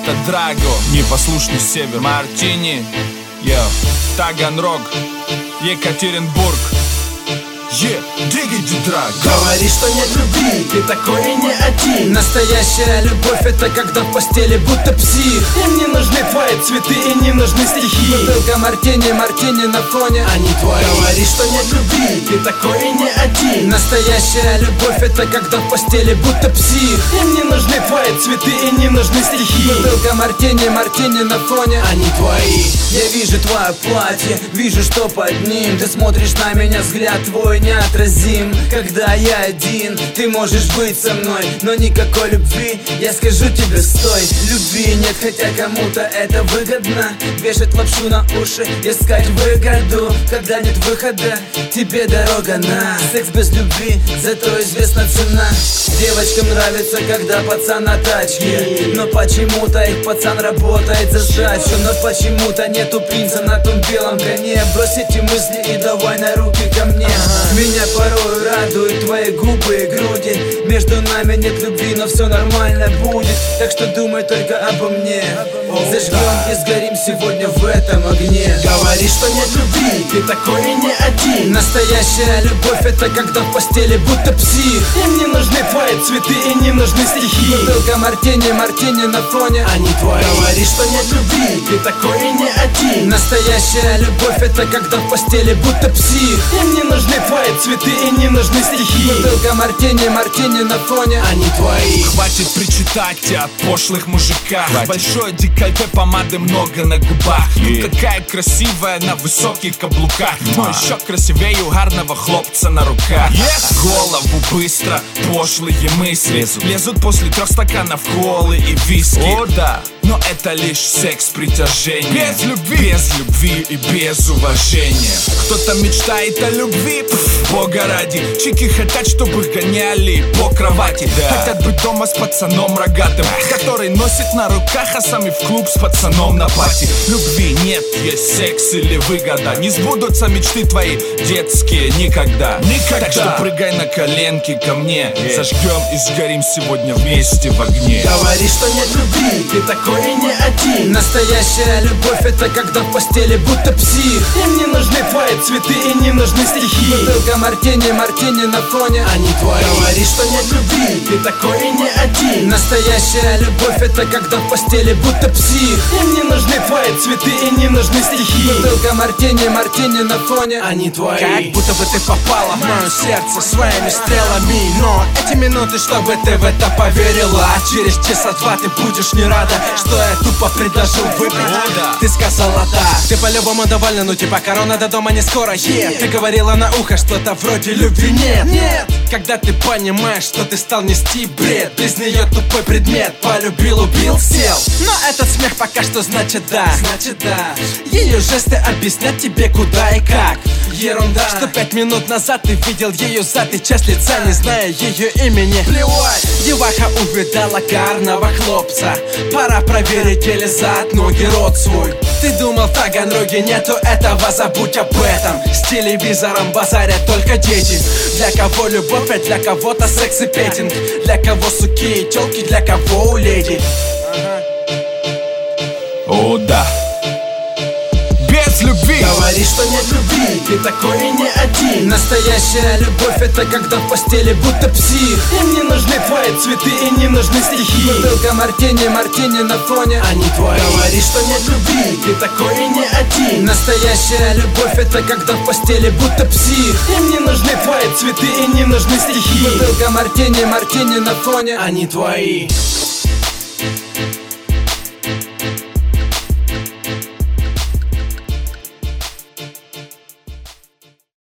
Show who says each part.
Speaker 1: это Драго, непослушный север, Мартини, Таганрог, Екатеринбург. Дигги Драго.
Speaker 2: Говори, что нет любви, ты такой и не один. Настоящая любовь — это когда в постели будто псих. Им не нужны твои цветы и не нужны стихи. Бутылка мартини, мартини на фоне, они твои. Говори, что нет любви, ты такой и не один. Настоящая любовь — это когда в постели будто псих. Им не нужны твои цветы и не нужны стихи. Бутылка мартини, мартини на фоне, они твои. Я вижу твое платье, вижу, что под ним. Ты смотришь на меня, взгляд твой неотразим. Когда я один, ты можешь быть со мной, но никакой любви, я скажу тебе, стой. Любви нет, хотя кому-то это выгодно. Вешать лапшу на уши, искать выгоду. Когда нет выхода, тебе дорога на секс без любви, зато известна цена. Девочкам нравится, когда пацан на тачке, но почему-то их пацан работает за сдачу. Но почему-то нету принца на том белом коне. Брось эти мысли и давай на руки ко мне. Меня порой радуют твои губы и груди. Между нами нет любви, но все нормально будет. Так что думай только обо мне. Зажгем и сгорим сегодня в этом огне. Говори, что нет любви, ты такой и не один. Настоящая любовь — это когда в постели будто псих. Им не нужны твои цветы и не нужны стихи. Бутылка мартини, мартини на фоне, они твои. Говори, что нет любви, ты такой и не один. Настоящая любовь — это когда в постели будто псих. Им не нужны твои цветы и не нужны стихи. Бутылка мартини, мартини на фоне, они твои.
Speaker 1: Хватит причитать о пошлых мужиках. Большое декольте, помады много на губах. Какая красивая на высоких каблуках. Но еще красивее у гарного хлопца на руках. В голову быстро пошлые мысли лезут после 3 стаканов колы и виски.
Speaker 3: О, да.
Speaker 1: Но это лишь секс притяжения. Без любви и без уважения. Кто-то мечтает о любви, бога ради. Чики хотят, чтобы их гоняли по кровати. Хотят быть дома с пацаном рогатым, который носит на руках, а сами в клуб с пацаном на пати. Любви нет, есть секс или выгода. Не сбудутся мечты твои детские никогда. Так что прыгай на коленки ко мне. Зажгем и сгорим сегодня вместе в огне.
Speaker 2: Говори, что нет любви, ты такой и не один. Настоящая любовь — это когда в постели будто псих. Им не нужны твои цветы и не нужны стихи. Бутылка мартини, мартини на фоне, они твои. Говори, что нет любви, ты такой и не один. Настоящая любовь — это когда в постели будто псих. Им не нужны твои цветы и не нужны стихи. Бутылка мартини, мартини на фоне, они твои.
Speaker 3: Как будто бы ты попала в мое сердце своими стрелами. Но эти минуты, чтобы ты в это поверила. Через часа 2 ты будешь не рада, что я тупо предложил выпить. Ты сказала да, ты по-любому довольна, ну типа корона до дома не скоро. Ты говорила на ухо что-то вроде любви нет. Когда ты понимаешь, что ты стал нести бред, без нее тупой предмет. Полюбил, убил, сел. Но этот смех пока что значит да. Ее жесты объяснят тебе куда и как. Ерунда, что 5 минут назад ты видел ее зад и часть лица, не зная ее имени. Плевать, деваха увидала гарного хлопца. Пора проверить или зад ноги рот свой. Ты думал, в Таганроге нету этого, забудь об этом. С телевизором базарят только дети. Для кого любовь, а для кого-то секс и петинг. Для кого суки и тёлки, для кого у леди.
Speaker 1: О, да. Без любви.
Speaker 2: Говори, что нет любви, ты такой и не один. Настоящая любовь — это когда в постели будто псих. Им не нужны твои цветы и не нужны стихи. Бутылка мартини, мартини на фоне, они твои. Говори, что нет любви, ты такой и не один. Настоящая любовь — это когда в постели будто псих. Им не нужны твои цветы и не нужны стихи. Бутылка мартини, мартини на фоне, они твои.